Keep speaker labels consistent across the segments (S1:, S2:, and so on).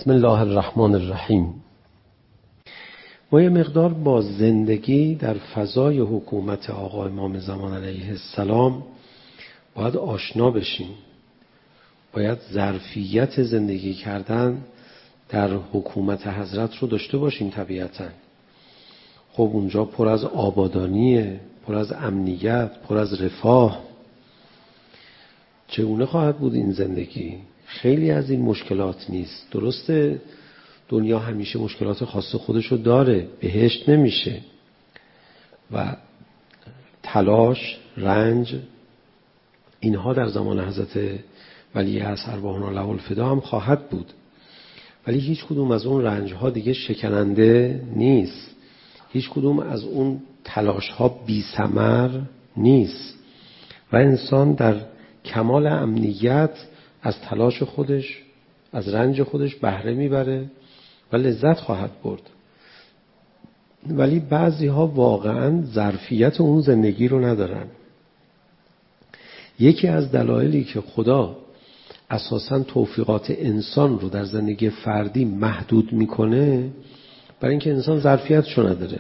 S1: بسم الله الرحمن الرحیم. ما یه مقدار با زندگی در فضای حکومت آقا امام زمان علیه السلام باید آشنا بشیم. باید ظرفیت زندگی کردن در حکومت حضرت رو داشته باشیم طبیعتاً. خب اونجا پر از آبادانیه، پر از امنیت، پر از رفاه. چگونه خواهد بود این زندگی؟ خیلی از این مشکلات نیست. درسته دنیا همیشه مشکلات خاص خودشو داره، بهشت نمیشه و تلاش، رنج، اینها در زمان حضرت ولی عصر ارواحنا له الفدا هم خواهد بود، ولی هیچ کدوم از اون رنج ها دیگه شکننده نیست. هیچ کدوم از اون تلاش ها بی ثمر نیست و انسان در کمال امنیت از تلاش خودش، از رنج خودش بهره میبره و لذت خواهد برد. ولی بعضی ها واقعا ظرفیت اون زندگی رو ندارن. یکی از دلایلی که خدا اساساً توفیقات انسان رو در زندگی فردی محدود میکنه برای اینکه انسان ظرفیتشو نداره.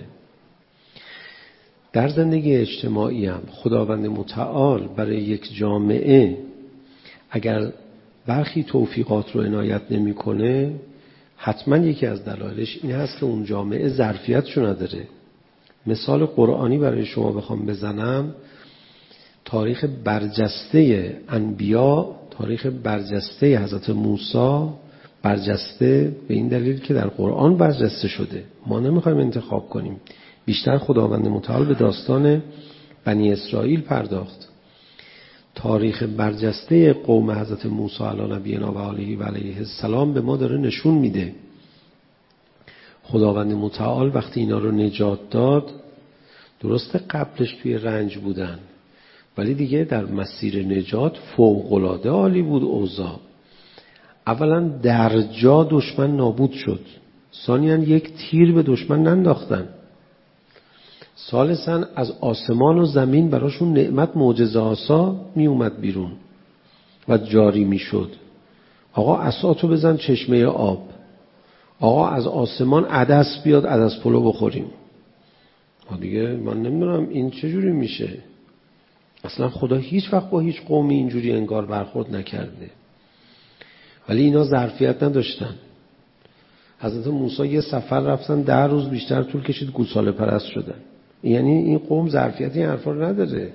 S1: در زندگی اجتماعی هم خداوند متعال برای یک جامعه اگر برخی توفیقات رو عنایت نمیکنه، حتما یکی از دلایلش این هست که اون جامعه ظرفیتشو نداره. مثال قرآنی برای شما بخوام بزنم، تاریخ برجسته انبیا، تاریخ برجسته حضرت موسی، برجسته به این دلیل که در قرآن برجسته شده، ما نمیخوایم انتخاب کنیم. بیشتر خداوند متعال به داستان بنی اسرائیل پرداخت. تاریخ برجسته قوم حضرت موسی علی نبینا و آله و علیه السلام به ما داره نشون میده خداوند متعال وقتی اینا رو نجات داد، درسته قبلش توی رنج بودن ولی دیگه در مسیر نجات فوق‌العاده عالی بود اوضاع. اولا در جا دشمن نابود شد، ثانیاً یک تیر به دشمن ننداختن، ثالثاً از آسمان و زمین براشون نعمت معجزه آسا می اومد بیرون و جاری می شد. آقا عصاتو بزن چشمه آب، آقا از آسمان عدس بیاد عدس پلو بخوریم. دیگه من نمیدونم این چجوری میشه. اصلا خدا هیچ وقت با هیچ قومی اینجوری انگار برخورد نکرده، ولی اینا ظرفیت نداشتن. حضرت موسی یه سفر رفتن 10 روز بیشتر طول کشید گوساله پرست شدن. یعنی این قوم ظرفیت این حرفا رو نداره.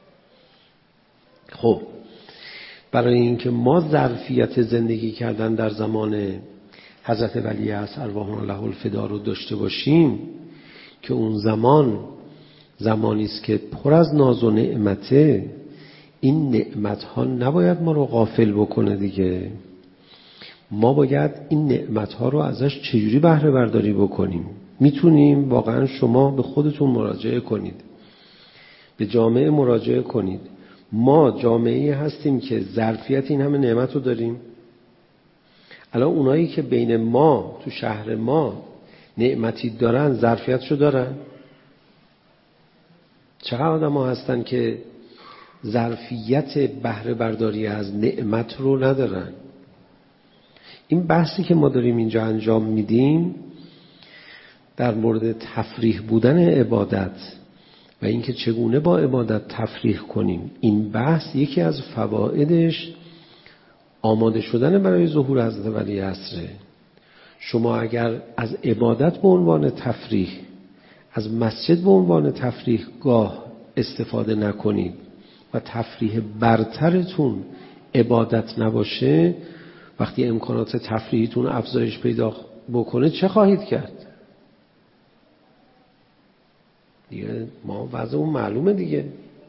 S1: خب برای اینکه ما ظرفیت زندگی کردن در زمان حضرت ولی عصر ارواحنا له الفدا رو داشته باشیم که اون زمان زمانی است که پر از ناز و نعمته، این نعمت ها نباید ما رو غافل بکنه دیگه. ما باید این نعمت ها رو ازش چجوری بهره برداری بکنیم. میتونیم واقعا شما به خودتون مراجعه کنید، به جامعه مراجعه کنید. ما جامعه هستیم که ظرفیت این همه نعمت رو داریم. الان اونایی که بین ما تو شهر ما نعمتی دارن ظرفیتشو دارن؟ چقدر آدم ها هستن که ظرفیت بهره برداری از نعمت رو ندارن؟ این بحثی که ما داریم اینجا انجام میدیم در مورد تفریح بودن عبادت و اینکه چگونه با عبادت تفریح کنیم، این بحث یکی از فوائدش آماده شدن برای ظهور حضرت ولی عصره. شما اگر از عبادت به عنوان تفریح، از مسجد به عنوان تفریح گاه استفاده نکنید و تفریح برترتون عبادت نباشه، وقتی امکانات تفریحتون افزایش پیدا بکنه چه خواهید کرد؟ دیگه ما وضعمون معلومه دیگه.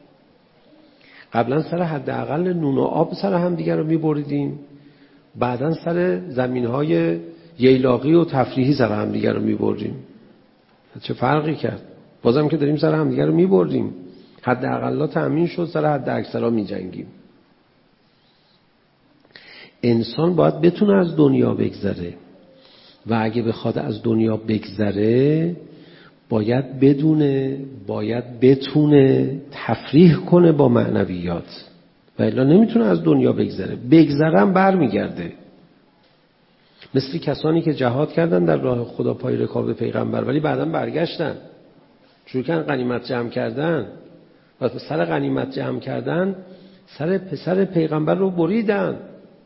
S1: قبلا سر حداقل نون و آب سر هم دیگه رو می‌بریدیم، بعدن سر زمین‌های ییلاقی و تفریحی سر هم دیگه رو می‌بریم. چه فرقی کرد؟ بازم که داریم سر هم دیگه رو می‌بریم. حداقل تامین شد، سر حد اکثرا می‌جنگیم. انسان باید بتونه از دنیا بگذره و اگه بخواد از دنیا بگذره باید بدونه، باید بتونه تفریح کنه با معنویات و الا نمیتونه از دنیا بگذره. بگذرم بر میگرده. مثل کسانی که جهاد کردن در راه خدا پای رکاب پیغمبر ولی بعداً برگشتن، شروع کردن غنیمت جمع کردن و سر غنیمت جمع کردن سر پسر پیغمبر رو بریدن.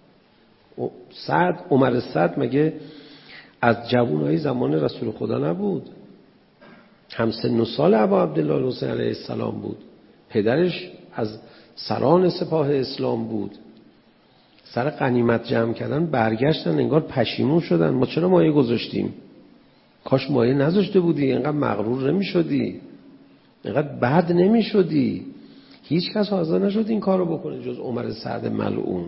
S1: عمر سعد مگه از جوانای زمان رسول خدا نبود؟ همسن و سال ابا عبدالله الحسین علیه السلام بود. پدرش از سران سپاه اسلام بود. سر غنیمت جمع کردن برگشتن، انگار پشیمون شدن. ما چرا مایه گذاشتیم؟ کاش مایه نذاشته بودی، اینقدر مغرور نمی شدی، اینقدر بد نمی شدی. هیچ کس حاضر نشد این کارو بکنه جز عمر سعد ملعون.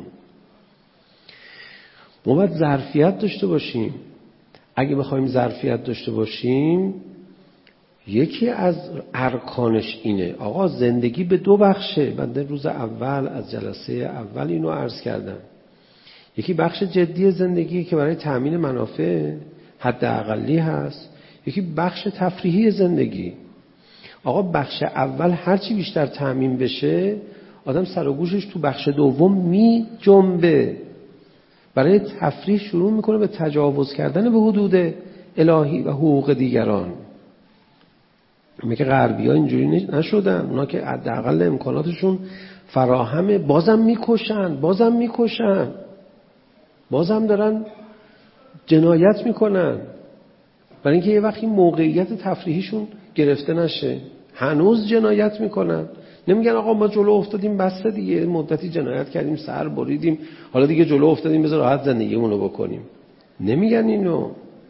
S1: ما باید ظرفیت داشته باشیم. اگه بخوایم ظرفیت داشته باشیم، یکی از ارکانش اینه. آقا زندگی به دو بخشه. بنده روز اول از جلسه اول اینو عرض کردم. یکی بخش جدی زندگی که برای تأمین منافع حداقلی هست، یکی بخش تفریحی زندگی. آقا بخش اول هرچی بیشتر تأمین بشه، آدم سر و گوشش تو بخش دوم می جنبه، برای تفریح شروع میکنه به تجاوز کردن به حدود الهی و حقوق دیگران. میگه غربی ها اینجوری نشدن، اونا که حداقل امکاناتشون فراهمه بازم میکشن، بازم دارن جنایت میکنن، برای اینکه یه وقتی موقعیت تفریحیشون گرفته نشه هنوز جنایت میکنن. نمیگن آقا ما جلو افتادیم بس دیگه، مدتی جنایت کردیم، سر بریدیم، حالا دیگه جلو افتادیم بذار راحت زندگیمونو بکنیم. نمیگن اینو.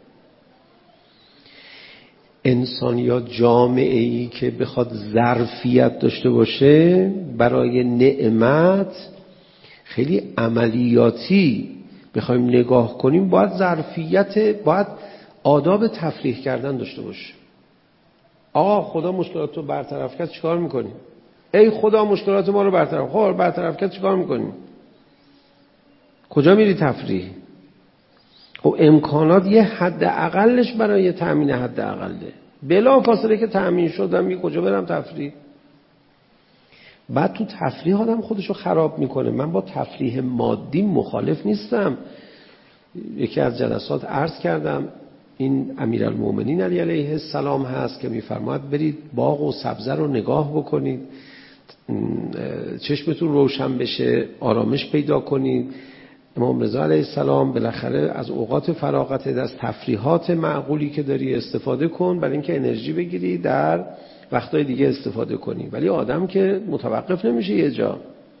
S1: انسان یا جامعه‌ای که بخواد ظرفیت داشته باشه برای نعمت، خیلی عملیاتی بخوایم نگاه کنیم، باید باید آداب تفریح کردن داشته باشه. آقا خدا مشکلات رو برطرف کرد چیکار میکنیم؟ ای خدا مشکلات ما رو برطرف کرد چیکار میکنیم؟ کجا میری تفریح؟ خب امکانات یه حد اقلش برای تأمین حد اقله. بلا فاصله که تأمین شدم می کجا برم تفریح؟ بعد تو تفریح آدم خودشو خراب میکنه. من با تفریح مادی مخالف نیستم. یکی از جلسات عرض کردم این امیرالمومنین علی علیه السلام هست که میفرماید برید باغ و سبزه رو نگاه بکنید، چشمتون روشن بشه، آرامش پیدا کنید. امام رضا علیه السلام بالاخره از اوقات فراغت از تفریحات معقولی که داری استفاده کن برای اینکه انرژی بگیری در وقتهای دیگه استفاده کنی. ولی آدم که متوقف نمیشه یه جا.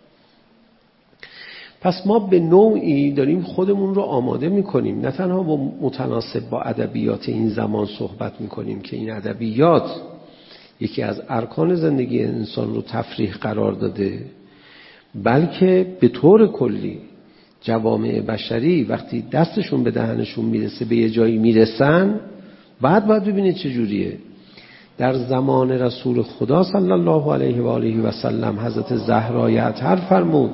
S1: پس ما به نوعی داریم خودمون رو آماده میکنیم، نه تنها متناسب با ادبیات این زمان صحبت میکنیم که این ادبیات یکی از ارکان زندگی انسان رو تفریح قرار داده، بلکه به طور کلی جوامع بشری وقتی دستشون به دهنشون میرسه به یه جایی میرسن، باید ببینید چجوریه. در زمان رسول خدا صلی الله علیه و آله و سلم حضرت زهرای اطهر فرمود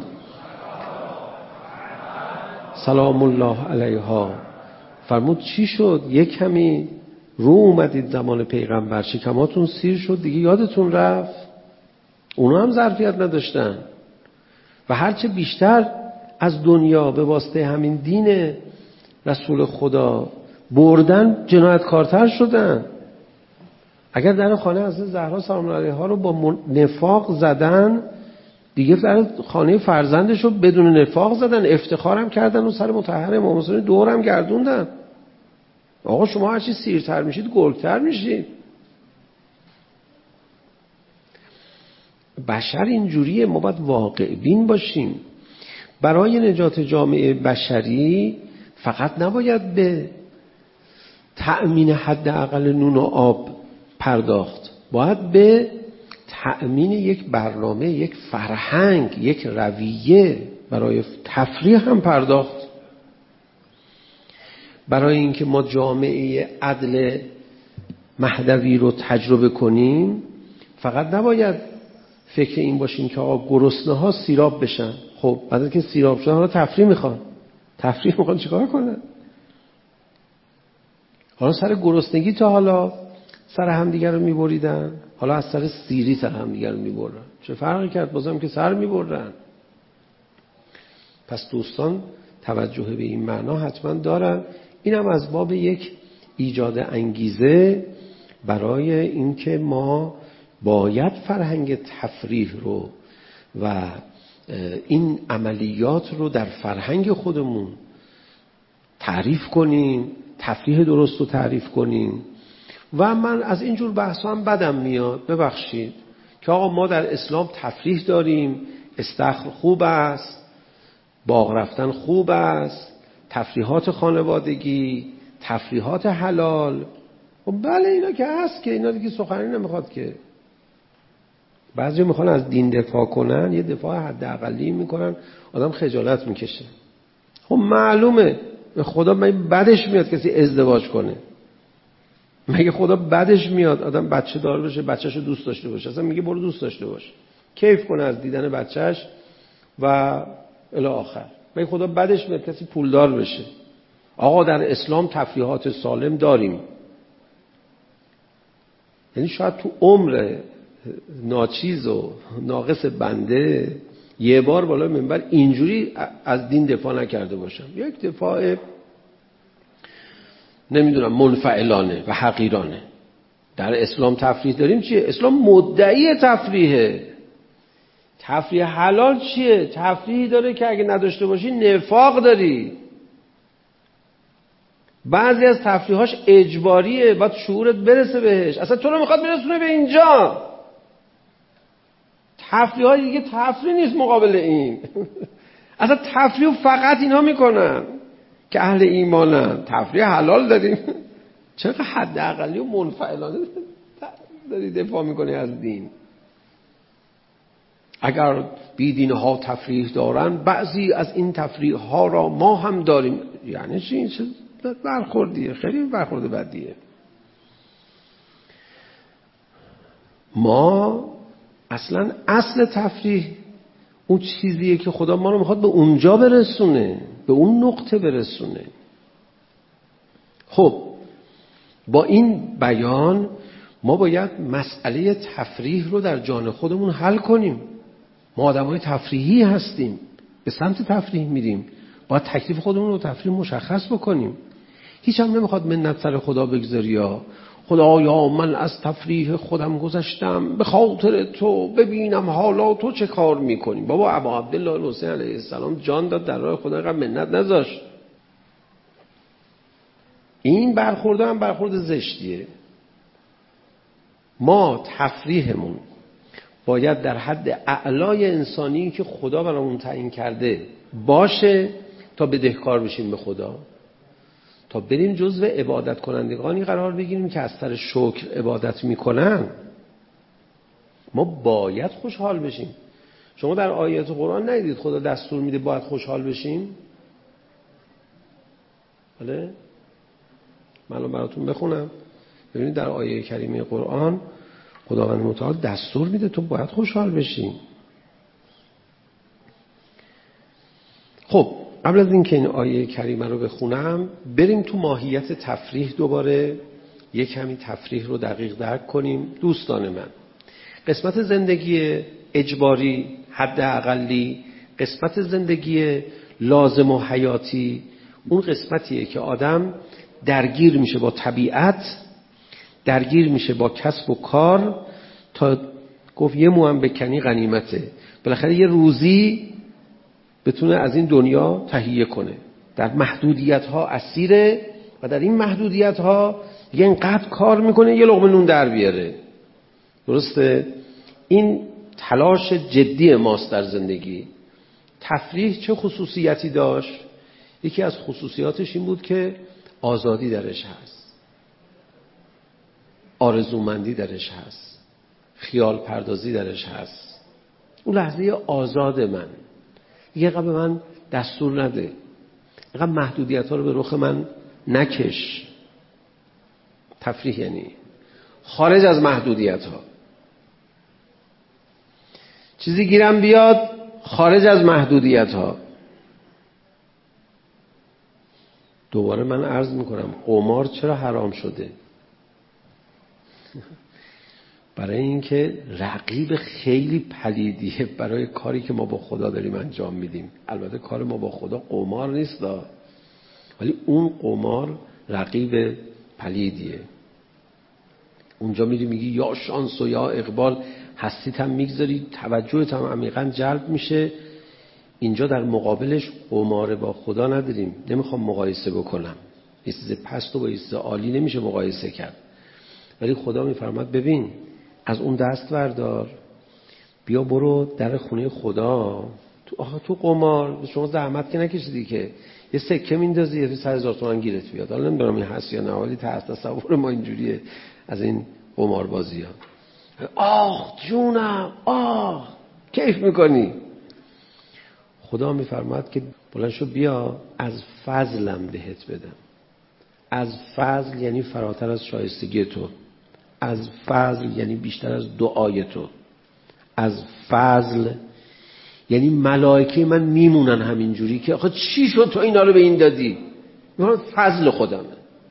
S1: سلام الله علیها، فرمود چی شد؟ یک کمی رو اومدید زمان پیغمبر، شکماتون سیر شد دیگه یادتون رفت؟ اونا هم ظرفیت نداشتن و هرچه بیشتر از دنیا به واسطه همین دین رسول خدا بردن جنایتکارتر شدن. اگر در خانه حضرت زهرا سلام الله علیها رو با نفاق زدن، دیگه در خانه فرزندش رو بدون نفاق زدن، افتخارم کردن و سر مطهر امام حسین دورم گردوندن. آقا شما هرچی سیرتر میشید گرگتر میشید. بشر اینجوریه. ما باید واقع بین باشیم. برای نجات جامعه بشری فقط نباید به تأمین حداقل نون و آب پرداخت، باید به تأمین یک برنامه، یک فرهنگ، یک رویه برای تفریح هم پرداخت. برای اینکه ما جامعه عدل مهدوی رو تجربه کنیم فقط نباید فکر این باشیم که آقا گرسنه ها سیراب بشن. خب بعد از که سیراب شدن حالا تفریح میخوان چیکار کنن؟ حالا سر گرسنگی تا حالا سر همدیگر رو میبریدن، حالا از سر سیری سر همدیگر رو میبرن. چه فرقی کرد؟ بازم که سر میبرن. پس دوستان توجه به این معنا حتما دارن. اینم از باب یک ایجاد انگیزه برای اینکه ما باید فرهنگ تفریح رو و این عملیات رو در فرهنگ خودمون تعریف کنیم، تفریح درست رو تعریف کنیم. و من از اینجور بحثا هم بدم میاد، ببخشید، که آقا ما در اسلام تفریح داریم، استخر خوب است، باغ رفتن خوب است، تفریحات خانوادگی، تفریحات حلال. خب بله اینا که هست، که اینا دیگه سخنی نمیخواد که. بعضی میخوان از دین دفاع کنن، یه دفاع حداقلی میکنن، آدم خجالت میکشه. خب معلومه، به خدا من بدش میاد کسی ازدواج کنه. مگه خدا بدش میاد آدم بچه دار بشه، بچه‌شو دوست داشته باشه؟ اصلا میگه برو دوست داشته باش، کیف کنه از دیدن بچه‌ش و الی آخر. مگه خدا بدش میاد کسی پولدار بشه؟ آقا در اسلام تفریحات سالم داریم. یعنی شاید تو عمر ناچیز و ناقص بنده یه بار بالا منبر اینجوری از دین دفاع نکرده باشم، یک دفاع نمیدونم منفعلانه و حقیرانه. در اسلام تفریح داریم چیه؟ اسلام مدعی تفریحه. تفریح حلال چیه؟ تفریحی داره که اگه نداشته باشی نفاق داری. بعضی از تفریحاش اجباریه، باید شعورت برسه بهش، اصلا تو رو میخواد برسونه به اینجا. تفریحای دیگه تفریح نیست مقابل این. اصلا تفریح فقط اینا میکنن که اهل ایمانن. تفریح حلال داریم. چقدر حداقلی و منفعلانه داری دفاع میکنی از دین. اگر بیدینها تفریح دارن، بعضی از این تفریح ها را ما هم داریم. یعنی چی؟ این چه برخوردیه؟ خیلی برخورد بدیه. ما اصلا اصل تفریح اون چیزیه که خدا ما رو میخواد به اونجا برسونه، به اون نقطه برسونه. خب با این بیان ما باید مسئله تفریح رو در جان خودمون حل کنیم. ما آدمای تفریحی هستیم، به سمت تفریح میریم، باید تکلیف خودمون رو تفریح مشخص بکنیم. هیچ هم نمیخواد منت سر خدا بگذاری، یا خدایا من از تفریح خودم گذشتم به خاطر تو، ببینم حالا تو چه کار میکنی. بابا ابا عبدالله الحسین علیه السلام جان داد در راه خدا، اینقدر منت نذاشت. این برخورد هم برخورد زشتیه. ما تفریحمون باید در حد اعلای انسانی که خدا برامون تعیین کرده باشه تا بدهکار بشیم به خدا، تا بریم جزو عبادت کنندگانی قرار بگیریم که از سر شکر عبادت میکنن. ما باید خوشحال بشیم. شما در آیات قرآن ندیدید خدا دستور میده باید خوشحال بشیم؟ بله؟ من براتون بخونم ببینید در آیه کریمه قرآن خداوند متعال دستور میده تو باید خوشحال بشی. خب قبل از اینکه این آیه کریمه رو بخونم بریم تو ماهیت تفریح، دوباره یک کمی تفریح رو دقیق درک کنیم. دوستان من، قسمت زندگی اجباری حداقلی، قسمت زندگی لازم و حیاتی، اون قسمتیه که آدم درگیر میشه با طبیعت، درگیر میشه با کسب و کار، تا گفت یه مو هم بکنی غنیمته، بالاخره یه روزی بتونه از این دنیا تهیه کنه. در محدودیت ها اسیره و در این محدودیت ها دیگه اینقدر کار میکنه یه لقمه نون در بیاره. درسته؟ این تلاش جدی ماست در زندگی. تفریح چه خصوصیتی داشت؟ یکی از خصوصیاتش این بود که آزادی درش هست، آرزومندی درش هست، خیال پردازی درش هست. اون لحظه آزاد من دیگه به من دستور نده، اینقدر محدودیت ها رو به رخ من نکش. تفریح یعنی خارج از محدودیت ها. چیزی گیرم بیاد خارج از محدودیت ها. دوباره من عرض میکنم قمار چرا حرام شده؟ برای اینکه رقیب خیلی پلیدیه برای کاری که ما با خدا داریم انجام میدیم. البته کار ما با خدا قمار نیست، ولی اون قمار رقیب پلیدیه. اونجا میری میگی یا شانس و یا اقبال، هستیت هم میگذاری، توجهت هم عمیقا جلب میشه. اینجا در مقابلش قمار با خدا نداریم. نمیخوام مقایسه بکنم، یه چیز پست و با یه چیز عالی نمیشه مقایسه کرد، ولی خدا میفرماد ببین از اون دست بردار، بیا برو در خونه خدا. تو قمار شما زحمت که نکشیدی که یه سکه میندازی یه 100,000 تومان گیرت بیاد. حالا نمیدونم این هست یا نه، ولی تصور ما اینجوریه از این قمار بازی ها. آخ جونم، آخ کیف میکنی. خدا میفرماد که بلند شو بیا از فضلم بهت بدم. از فضل یعنی فراتر از شایستگی تو، از فضل یعنی بیشتر از دعای تو، از فضل یعنی ملائکه من میمونن همینجوری که آخه چی شد تو اینا رو به این دادی. میگم فضل خودمه،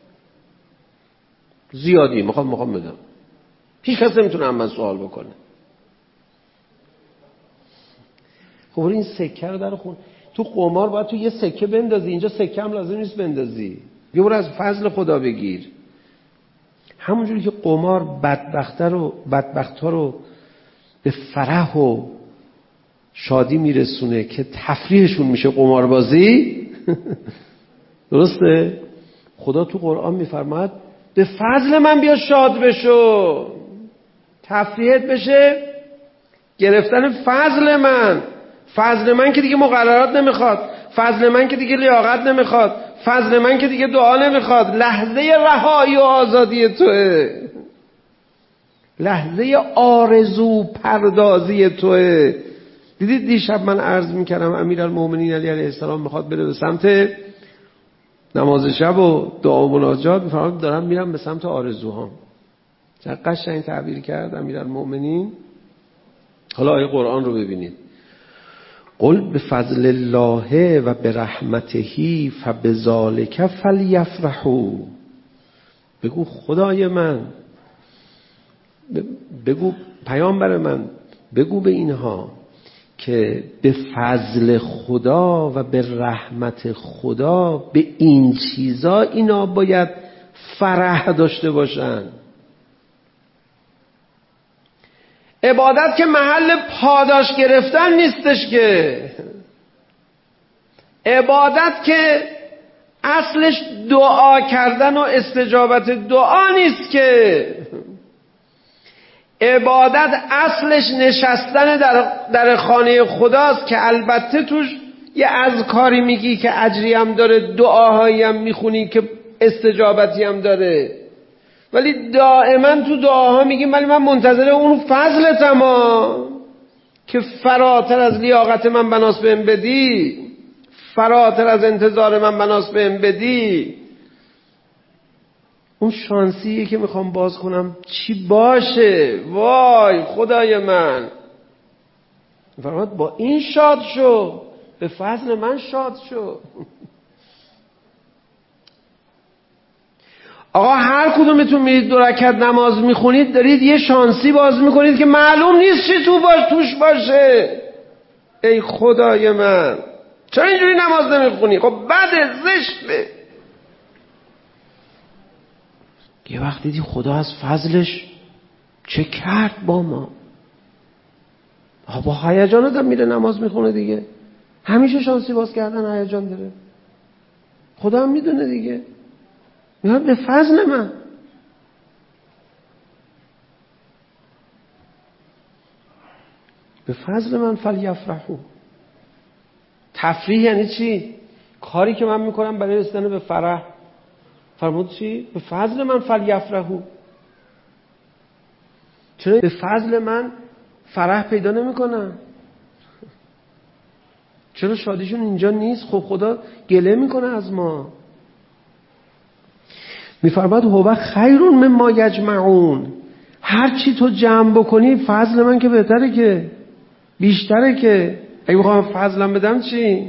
S1: زیادی میخوام بدم، هیچ کس نمیتونه من سوال بکنه. خب این سکه رو در خون تو قمار باید تو یه سکه بندازی، اینجا سکه هم لازم نیست بندازی، بیا برو از فضل خدا بگیر. همونجوری که قمار بدبخت‌ها رو به فرح و شادی میرسونه که تفریحشون میشه قماربازی درسته؟ خدا تو قرآن میفرماد به فضل من بیا شاد بشو، تفریحت بشه گرفتن فضل من که دیگه مقررات نمیخواد، فضل من که دیگه لیاقت نمیخواد، فضل من که دیگه دعا نمیخواد. لحظه رهایی و آزادی توه، لحظه آرزو پردازی توه. دیدید دیشب من عرض میکردم امیرالمومنین علی علیه السلام میخواد بره به سمت نماز شب و دعا و مناجات، میفرماد دارم میرم به سمت آرزوهام. چه قشنگ تعبیر کرد امیرالمومنین. حالا آیه قرآن رو ببینید. قل بفضل الله و برحمته فبذلک فلیفرحوا. بگو خدای من، بگو پیامبر من، بگو به اینها که به فضل خدا و به رحمت خدا به این چیزا اینا باید فرح داشته باشن. عبادت که محل پاداش گرفتن نیستش که، عبادت که اصلش دعا کردن و استجابت دعا نیست که، عبادت اصلش نشستن در خانه خداست که البته توش یه اذکاری میگی که اجری هم داره، دعاهایی هم میخونی که استجابتی هم داره، ولی دائما تو دعاها میگیم ولی من منتظر اون فضلتم که فراتر از لیاقت من بناس بهم بدی، فراتر از انتظار من بناس بهم بدی. اون شانسیه که میخوام باز کنم چی باشه. وای خدای من، فرمود با این شاد شو، به فضل من شاد شو. آقا هر کدومتون میرید 2 رکعت نماز میخونید دارید یه شانسی باز میکنید که معلوم نیست چی توش باشه. ای خدای من چرا اینجوری نماز نمیخونی؟ خب بده، زشته. یه وقت دیدی خدا از فضلش چه کرد با ما. با هیجان آدم میره نماز میخونه دیگه، همیشه شانسی باز کردن هیجان داره. خدا هم میدونه دیگه، میاد به فضل من. به فضل من فلیفرحوا. تفریح یعنی چی؟ کاری که من میکنم برای رسیدن به فرح. فرمود چی؟ به فضل من فلیفرحوا. چرا به فضل من فرح پیدا نمیکنن؟ چرا شادیشون اینجا نیست؟ خب خدا گله میکنه از ما. میفرماد هو خیر مما یجمعون. هر چی تو جمع بکنی فضل من که بهتره، که بیشتره، که اگه بخوام فضلم بدم چی؟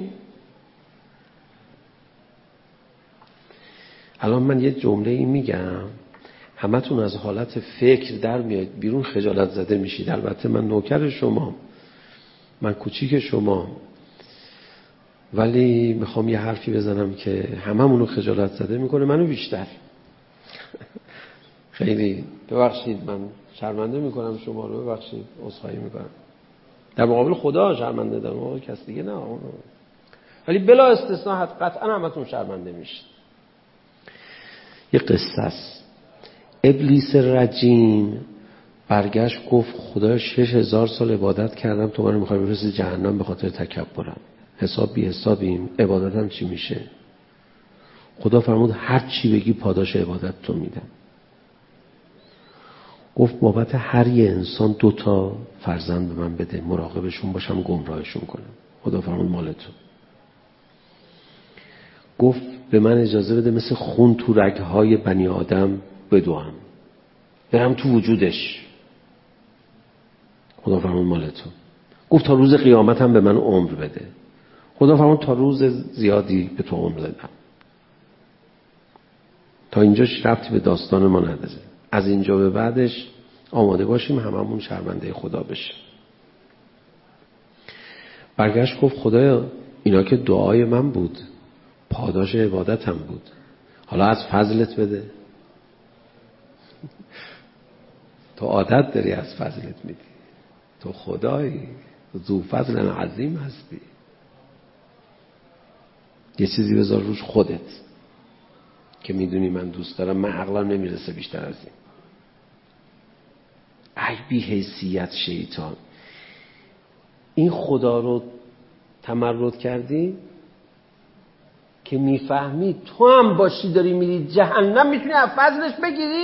S1: الان من یه جمله ای میگم، همتون از حالت فکر در میاد بیرون، خجالت زده میشید. البته من نوکر شما، من کوچیک شما، ولی میخوام یه حرفی بزنم که هممونو خجالت زده میکنه، منو بیشتر. خیلی ببخشید، من شرمنده میکنم شما رو، ببخشید، عذرخواهی میکنم. در مقابل خدا شرمنده، در مقابل کس دیگه نه. ولی بلا استثناء قطعا همتون شرمنده میشید. یه قصه است. ابلیس رجیم برگشت گفت خدا 6000 سال عبادت کردم، تو منو میخوای بفرستی جهنم به خاطر تکبرم؟ حساب بی حسابیم، عبادتم چی میشه؟ خدا فرمود هر چی بگی پاداش عبادت تو میدم. گفت بابت هر یه انسان 2 فرزند به من بده، مراقبشون باشم، گمراهشون کنم. خدا فرمود مال تو. گفت به من اجازه بده مثل خون تو رگهای بنی آدم بدوام، برم تو وجودش. خدا فرمود مال تو. گفت تا روز قیامت هم به من عمر بده. خدا فرمود تا روز زیادی به تو عمر دادم. تا اینجاش ربطی به داستان ما نداره. از اینجا به بعدش آماده باشیم هممون شرمنده خدا بشیم. برگشت گفت خدایا اینا که دعای من بود، پاداش عبادتم بود، حالا از فضلت بده. تو عادت داری از فضلت میدی، تو خدایی، ذو فضل عظیم هستی. یه چیزی بذار روش خودت که میدونی من دوست دارم، من عقلم نمیرسه بیشتر از این. ای بی حیثیت شیطان، این خدا رو تمرد کردی که میفهمی تو هم باشی داری میری جهنم، میتونی از فضلش بگیری.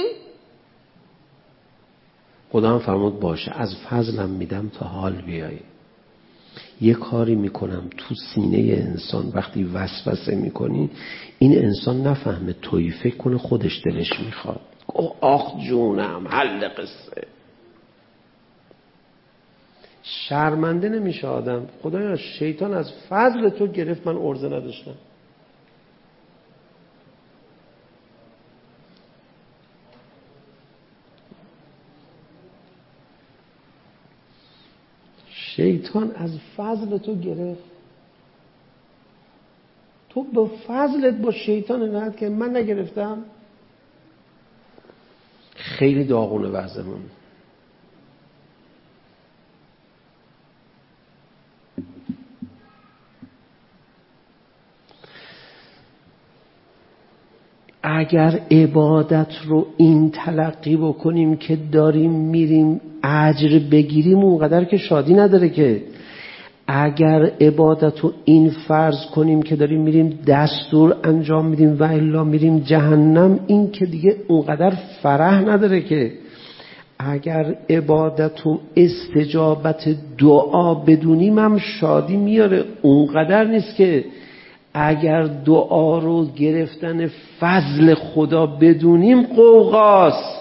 S1: خدا هم فرمود باشه، از فضلم میدم تا حال بیایی. یه کاری میکنم تو سینه انسان، وقتی وسوسه میکنی این انسان نفهمه تویی، فکر کنه خودش دلش میخواد. آخ جونم، حل قصه. شرمنده نمیشه آدم. خدایا شیطان از فضل تو گرفت، من عرضه نداشتم. شیطان از فضل تو گرفت، تو با فضلت با شیطان نهاد که من نگرفتم. خیلی داغونه وضعمون. اگر عبادت رو این تلقی بکنیم که داریم میریم اجر بگیریم، اونقدر که شادی نداره که. اگر عبادت رو این فرض کنیم که داریم میریم دستور انجام میدیم و الا میریم جهنم، این که دیگه اونقدر فرح نداره که. اگر عبادت و استجابت دعا بدونیم هم شادی میاره، اونقدر نیست که. اگر دعا رو گرفتن فضل خدا بدونیم قوقاست.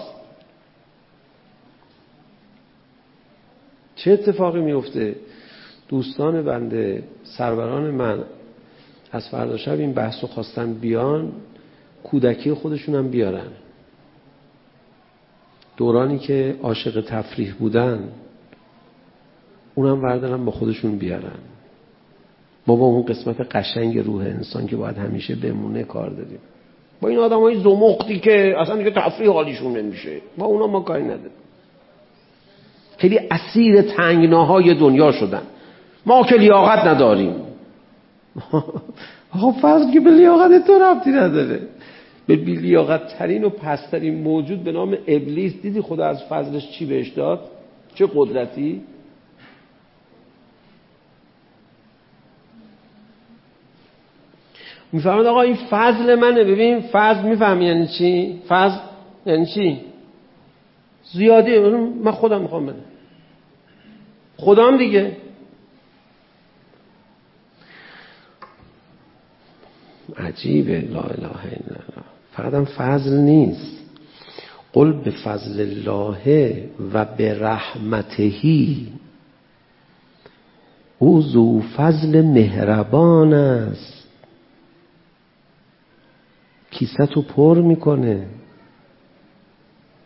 S1: چه اتفاقی میفته؟ دوستان بنده، سروران من از فردا شب این بحث رو خواستن بیان، کودکی خودشون هم بیارن. دورانی که عاشق تفریح بودن اونم بردارن با خودشون بیارن. ما با اون قسمت قشنگ روح انسان که باید همیشه بمونه کار داریم. با این آدمای زمختی که اصلا دیگه تفریح حالیشون نمیشه، با اونا ما کاری نداریم. خیلی اسیر تنگناهای دنیا شدن. ما که لیاقت نداریم. آقا فضل که به لیاقت تو ربطی نداره. به بی‌لیاقت ترین و پسترین موجود به نام ابلیس دیدی خدا از فضلش چی بهش داد؟ چه قدرتی؟ میفهمد آقا این فضل منه. ببین فضل میفهمی یعنی چی؟ فضل یعنی چی؟ زیادی من خودم میخوام بدم، خودم دیگه. عجیبه. لا اله الا الله. فقط هم فضل نیست. قل به فضل الله و به رحمتهی، او ذو فضل مهربان است. کیسه تو پر میکنه.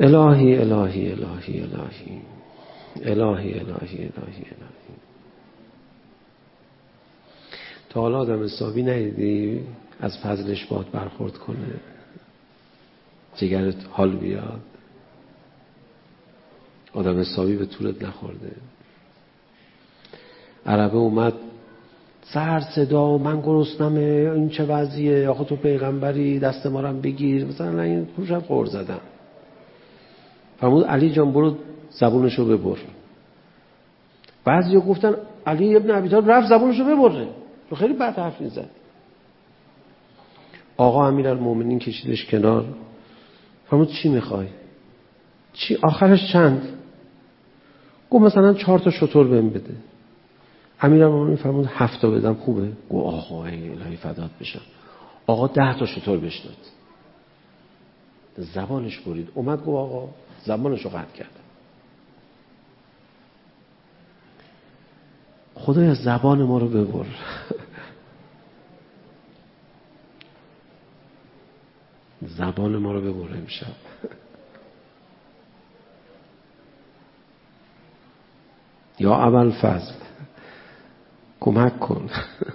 S1: الهی الهی الهی الهی الهی الهی الهی. تا حالا آدم حسابی ندیدی از فضلش باهات برخورد کنه، جگرت حال بیاد؟ آدم حسابی به طورت نخورده. عربه اومد سر صدا من گرسنمه، این چه وضعیه، آخه تو پیغمبری دست ما رو بگیر، مثلا این پوشم قور زدم. فرمود علی جان برو زبونشو ببر. بعضی گفتن علی ابن ابی طالب رفت زبونشو ببره، تو خیلی بد حرف میزد. آقا امیرالمومنین کشیدش کنار، فرمود چی میخوای؟ چی آخرش چند؟ گفت مثلا 4 تا شتر بهم بده. امیرالمومنین فرمود 7 تا بدم خوبه؟ گفت آقا الهی فدات بشم. آقا 10 تا شتر بهش داد. زبانش برید. اومد گفت آقا زبانشو قطع کردم. خدایا زبان ما رو ببر. زبان ما رو ببر امشب. یا ابوالفضل کمک کن.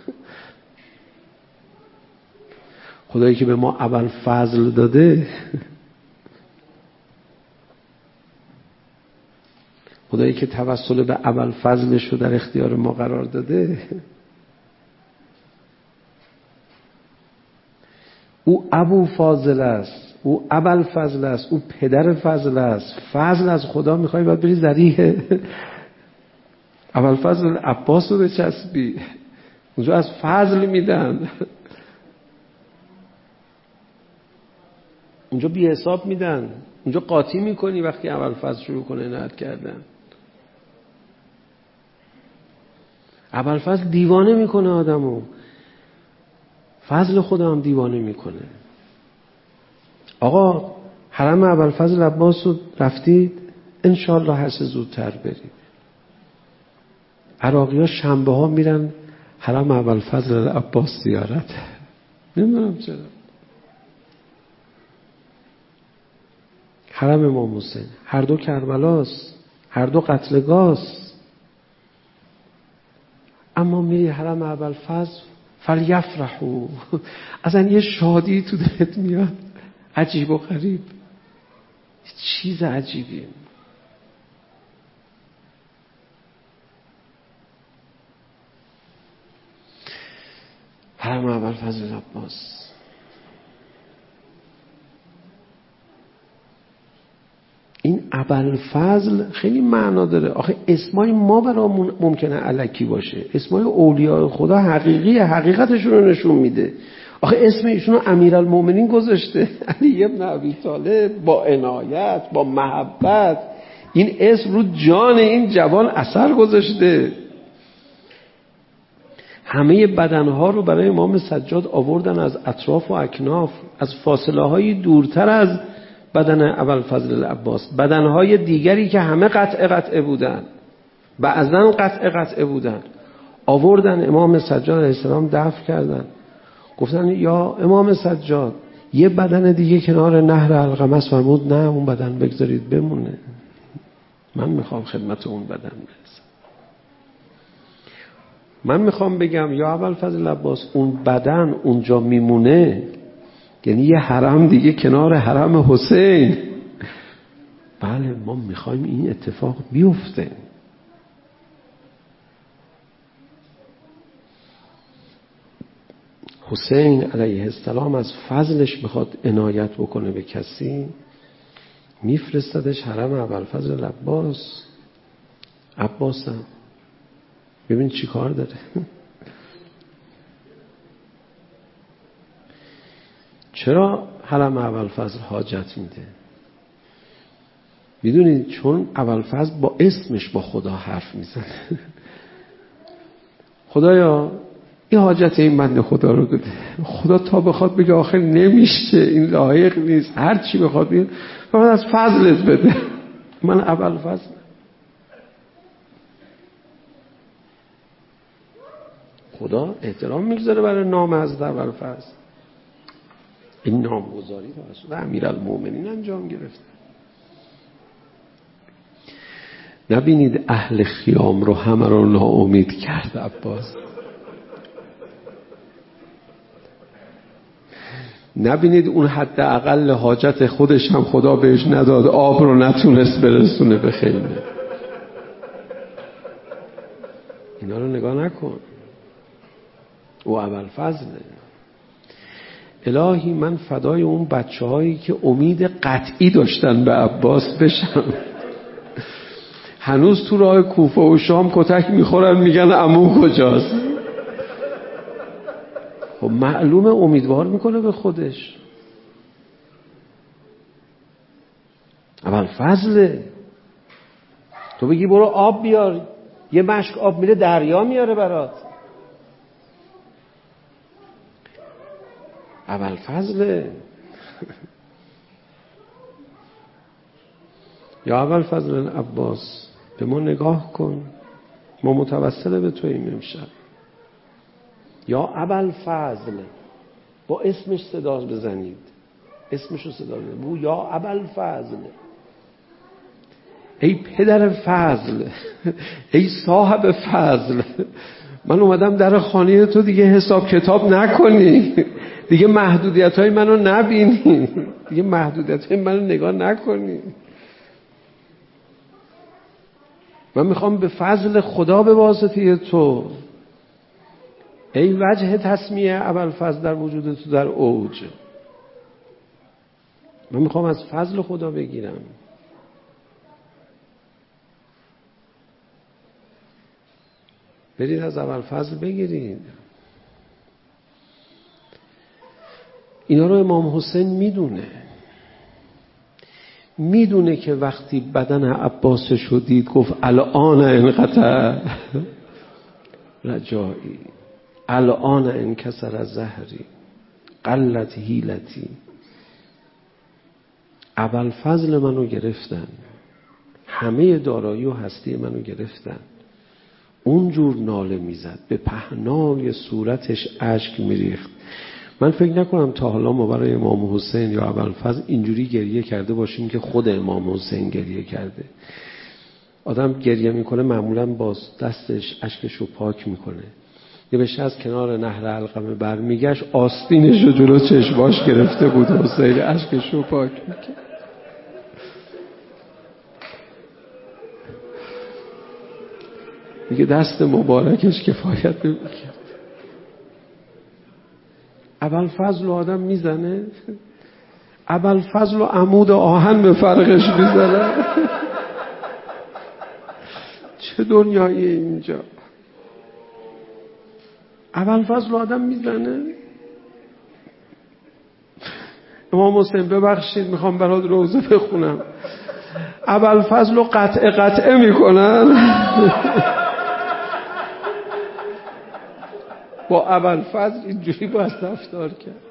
S1: خدایی که به ما ابوالفضل داده، خدایی که توسل به ابوالفضلش رو در اختیار ما قرار داده، او ابو فاضل است، او ابوالفضل است، او پدر فضل است. فضل از خدا میخوای باید بری ذریح ابوالفضل عباس رو بچسبی، اونجا از فضل میدن، اونجا بی حساب میدن، اونجا قاطی میکنی وقتی ابوالفضل شروع کنه عنایت کردن. ابوالفضل دیوانه میکنه آدمو، فضل خدا هم دیوانه میکنه. آقا حرم ابوالفضل عباس رو رفتید؟ انشالله هر چه زودتر برید. عراقی ها شنبه ها میرن حرم ابوالفضل عباس زیارت، نمیدونم چرا. حرم امام حسین هر دو کربلاست، هر دو قتلگاست، اما میری حرم ابوالفضل فلیفرحوا، اصلا یه شادی تو دلت میاد عجیب و غریب، چیز عجیبی. حرم ابوالفضل عباس. این ابوالفضل خیلی معنا داره. آخه اسمای ما برامون ممکنه الکی باشه، اسمای اولیاء خدا حقیقیه، حقیقتشون رو نشون میده. آخه اسم ایشون رو امیرالمومنین گذاشته، علی ابن ابی طالب، با عنایت، با محبت این اسم رو جان این جوان اثر گذاشته. همه بدنها رو برای امام سجاد آوردن از اطراف و اکناف، از فاصله های دورتر از بدن ابوالفضل العباس، بدنهای دیگری که همه قطعه بودن، بعضن قطعه بودن، آوردن امام سجاد علیه السلام دفن کردن. گفتن یا امام سجاد یه بدن دیگه کنار نهر القمص، فرمود نه اون بدن بگذارید بمونه، من میخوام خدمت اون بدن برسم. من میخوام بگم یا ابوالفضل العباس اون بدن اونجا میمونه، یعنی یه حرم دیگه کنار حرم حسین. بله ما میخوایم این اتفاق بیفته. حسین علیه السلام از فضلش بخواد عنایت بکنه به کسی، میفرستادش حرم ابوالفضل العباس. عباسم ببین چی کار داره. چرا حرم ابوالفضل حاجت میده؟ میدونید چون ابوالفضل با اسمش با خدا حرف میزنه. خدایا این حاجت این بنده خدا رو بده. خدا تا بخواد بگه آخر نمیشه، این لایق نیست، هر چی بخواد بگه فقط از فضلت بده. من ابوالفضل. خدا احترام میگذاره برای نام از ابوالفضل. این نامگذاری توسط امیرالمومنین انجام گرفته. نبینید اهل خیام رو همه رو ناامید کرد عباس. نبینید اون حداقل حاجت خودش هم خدا بهش نداد، آب رو نتونست برسونه به خیمه. اینا رو نگاه نکن. او ابوالفضله. الهی من فدای اون بچه‌هایی که امید قطعی داشتن به عباس بشم، هنوز تو راه کوفه و شام کتک میخورن میگن عمو کجاست. خب معلومه امیدوار میکنه به خودش. ابوالفضله. تو بگی برو آب بیار، یه مشک آب میره دریا میاره برات. ابوالفضله. یا ابوالفضل عباس به ما نگاه کن، ما متوسل به توییم امشب. یا ابوالفضل، با اسمش صدا بزنید، اسمش رو صدا بزنید، بو یا ابوالفضل، ای پدر فضل، ای صاحب فضل، من اومدم در خانه تو، دیگه حساب کتاب نکنی، دیگه محدودیت های منو نبینی، دیگه محدودیت های منو نگاه نکنی. من میخوام به فضل خدا به واسطه تو، ای وجه تسمیه ابوالفضل در وجود تو در اوج، من میخوام از فضل خدا بگیرم. برید از ابوالفضل بگیرید. اینا رو امام حسین میدونه که وقتی بدن عباسش رو دید گفت الان انقطع رجایی، الان انکسر زهری، قلت حیلتی. ابوالفضل منو گرفتن، همه دارایی و هستی منو گرفتن. اونجور ناله میزد، به پهنای صورتش اشک میریخت. من فکر نکنم تا حالا ما برای امام حسین یا ابوالفضل اینجوری گریه کرده باشیم که خود امام حسین گریه کرده. آدم گریه میکنه معمولا با دستش اشکش رو پاک میکنه. یه بشه از کنار نهر علقمه برمیگشت، آستینش رو جلو چشماش گرفته بود، حسین اشکش رو پاک میکنه. میگه دست مبارکش کفایت نمیکرد. ابوالفضل رو آدم میزنه، ابوالفضل رو عمود آهن به فرقش میزنه. چه دنیاییه اینجا؟ ابوالفضل رو آدم میزنه. امام حسین ببخشید میخوام برات روزه بخونم، ابوالفضل رو قطعه میکنن. با ابوالفضل اینجوری باید رفتار کرد.